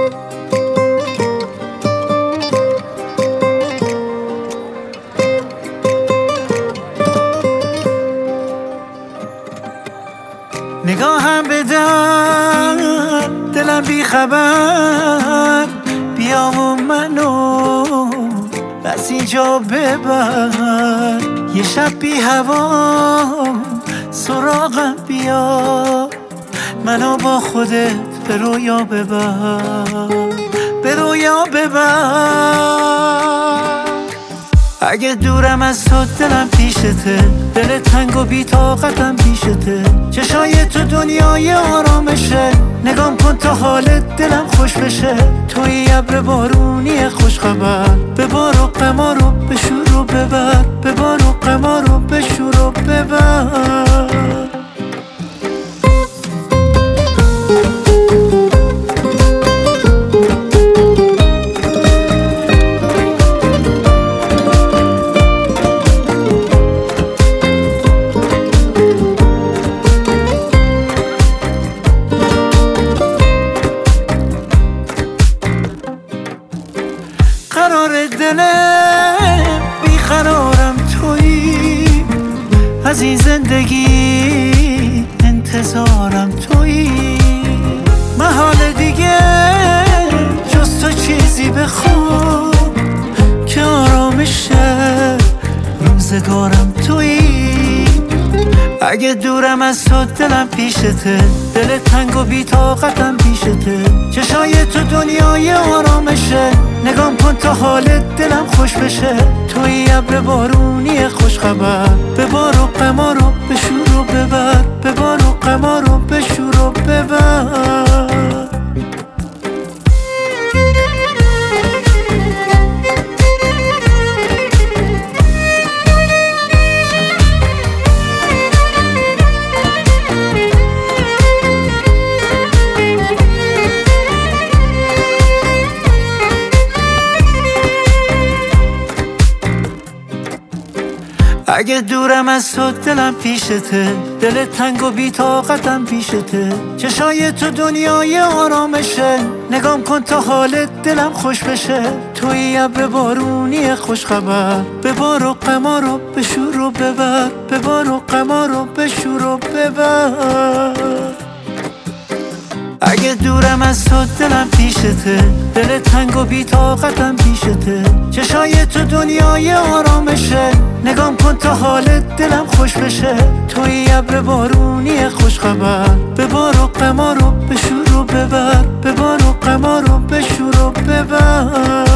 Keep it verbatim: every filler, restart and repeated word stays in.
نگاهم بدن دلم بی خبر، بیا و منو از اینجا ببر. یه شب بی هوا سراغم بیا، منو با خودت به رویا ببر، به رویا ببر. اگه دورم از تو دلم پیشته، دل تنگ و بی طاقتم پیشته. چشای تو دنیای آرامشه، نگام کن تا حالت دلم خوش بشه. توی ابر بارونی خوش خبر، ببار و غما رو بشور و ببر، ببار و غما رو بشور و ببر. قرار دلم بیقرارم تویی، از این زندگی انتظارم تویی. محال دیگه جز تو چیزی بخوام که آرامش روزگارم تویی. اگه دورم از تو دلم پیشته، دل تنگ و بی طاقتم پیشته. چشای تو دنیای آرامشه، نگام کن تا حالت دلم خوش بشه. توی ابر بارونی خوش خبر، ببار و غما رو بشور و ببر، ببار و غما رو بشور و ببر. اگه دورم از تو دلم پیشته، دل تنگ و بی طاقتم پیشته. چشای تو دنیای آرامشه، نگام کن تا حالت دلم خوش بشه. توی ابر بارونی خوش خبر، ببار و غما رو بشور و ببر، ببار و غما رو بشور و ببر. اگه دورم از تو دلم پیشته، دل تنگ و بی طاقتم پیشته. چشای تو دنیای آرامشه، نگام کن تا حالت دلم خوش بشه. توی ابر بارونی خوش خبر، ببار و غما رو بشور و ببر، ببار و غما رو بشور و ببر.